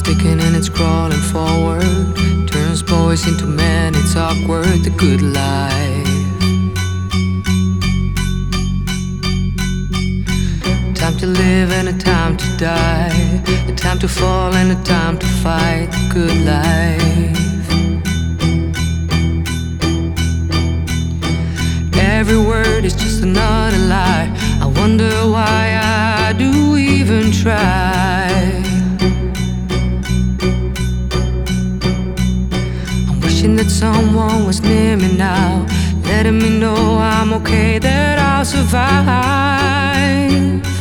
kicking and it's crawling forward, turns boys into men, it's awkward, the good life. Time to live and a time to die, a time to fall and a time to fight, the good life. Every word is just another lie, I wonder why I do even try. I'm wishing that someone was near me now, letting me know I'm okay, that I'll survive.